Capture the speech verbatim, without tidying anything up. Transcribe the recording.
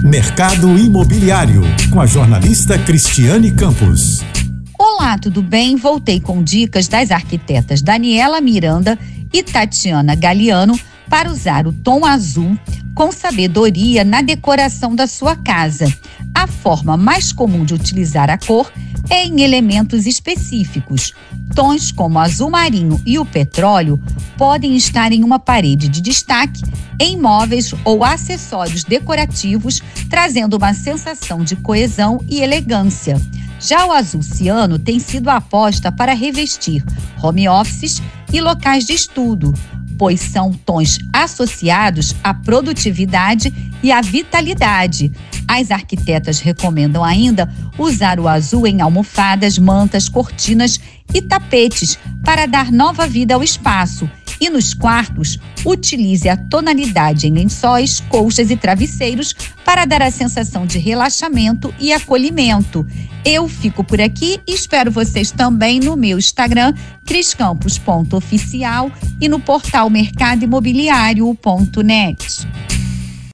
Mercado Imobiliário, com a jornalista Cristiane Campos. Olá, tudo bem? Voltei com dicas das arquitetas Daniela Miranda e Tatiana Galiano para usar o tom azul com sabedoria na decoração da sua casa. A forma mais comum de utilizar a cor é em elementos específicos. Tons como o azul marinho e o petróleo podem estar em uma parede de destaque, em móveis ou acessórios decorativos, trazendo uma sensação de coesão e elegância. Já o azul ciano tem sido a aposta para revestir home offices e locais de estudo, pois são tons associados à produtividade e à vitalidade. As arquitetas recomendam ainda usar o azul em almofadas, mantas, cortinas e tapetes para dar nova vida ao espaço. E nos quartos, utilize a tonalidade em lençóis, colchas e travesseiros para dar a sensação de relaxamento e acolhimento. Eu fico por aqui e espero vocês também no meu Instagram, criscampos ponto oficial, e no portal mercado imobiliário ponto net.